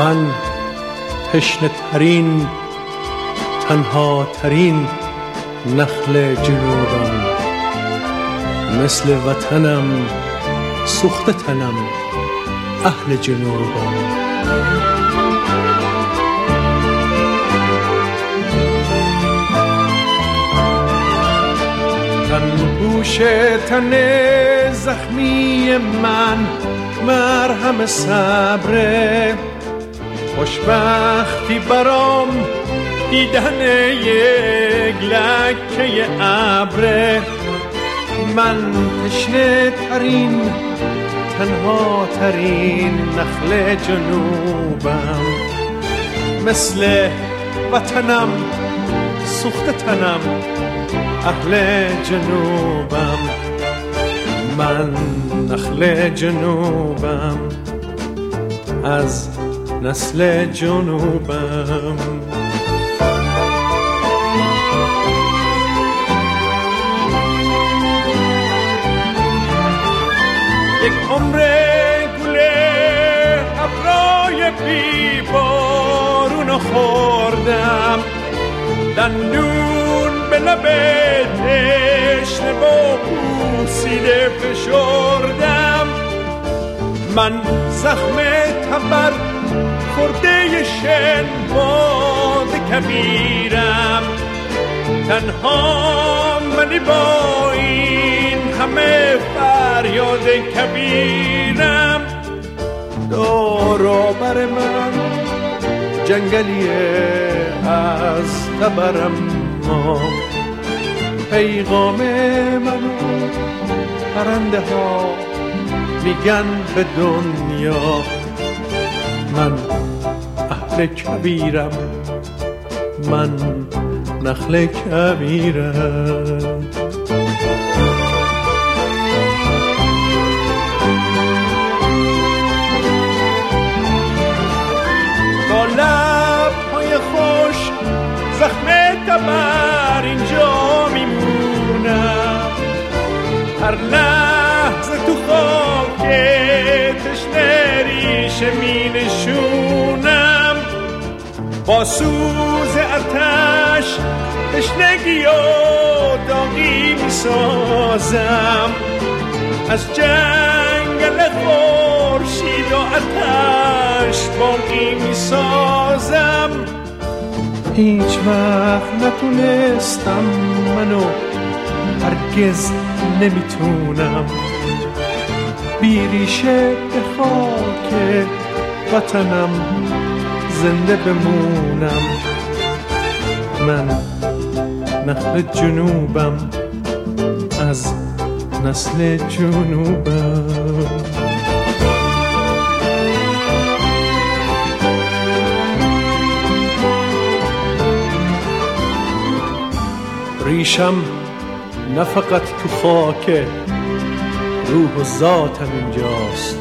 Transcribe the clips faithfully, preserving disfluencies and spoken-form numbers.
من تشنه ترین تنها ترین نخل جنوبم، مثل وطنم سوخته تنم اهل جنوبم. تن پوش تن زخمی من مرهم صبره، خوشبختی برام دیدن یک لکه ابره. من تشنه ترین تنها ترین نخل جنوبم، مثل وطنم سوخته تنم اهل جنوبم. من نخل جنوبم، از نسل جنوبم. یک عمر گله ابرای بی بارون خوردم، دندون به لب تشنه با پوسیده فشردم. من زخم تبر خورده شن باد کبیرم، تنها منی با این همه فریاد کبیرم. دور بر من جنگلیه از تبرم، پیغام منو پرنده ها میگن به دنیا. من اهل کبیرم، من نخل کبیرم. با لب‌های خوش زخم تبر اینجا میمونم، هر لحظه تو خاک تشنه ریشه می نشونم. با سوز آتش تشنگی و داغی می سازم، از جنگل خورشید و آتش باقی می سازم. هیچ وقت نتونستم منو هرگز نمیتونم بی ریشه به خاک وطنم زنده بمونم. من نخل جنوبم، از نسل جنوبم. ریشم نه فقط تو خاک، روح و ذاتم اینجاست.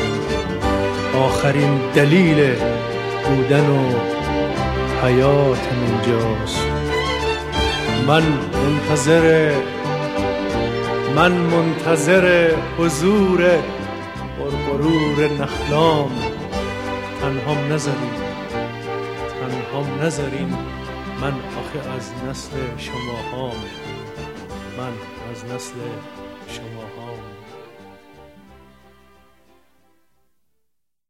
آخرین دلیل بودن و حیاتم اینجاست. من منتظر من منتظر حضور غرغرور نخلام. تنهام نذارین تنهام نذارین من آخه از نسل شما هام، من از نسل شما هام.